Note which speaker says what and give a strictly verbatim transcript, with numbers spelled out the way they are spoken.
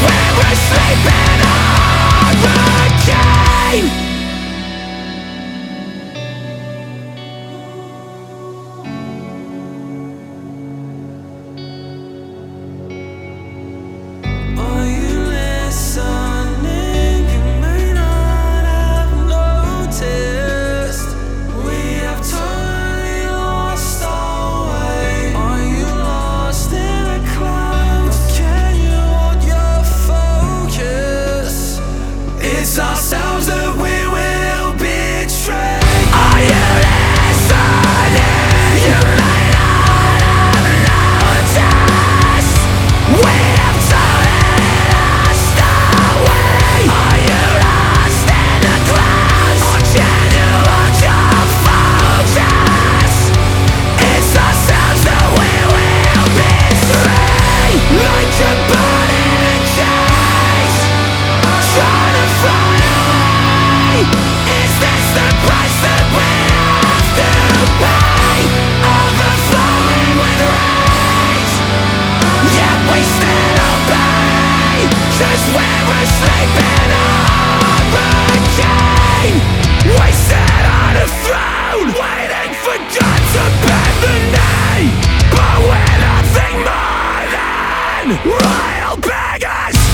Speaker 1: where we're sleeping on the game. It's ourselves that we will betray. Are you listening? You may not have noticed. We have totally lost our way. Are you lost in the clouds? Or can you hold your focus? It's ourselves that we will betray. Like a bird in a cage, trying to fly away. Is this the price that we have to pay? Overflowing with rage, yet we still obey. Cause we were sleeping on the game. Wasted on a throne, waiting for God to bend the knee. But we're nothing more than royal beggars.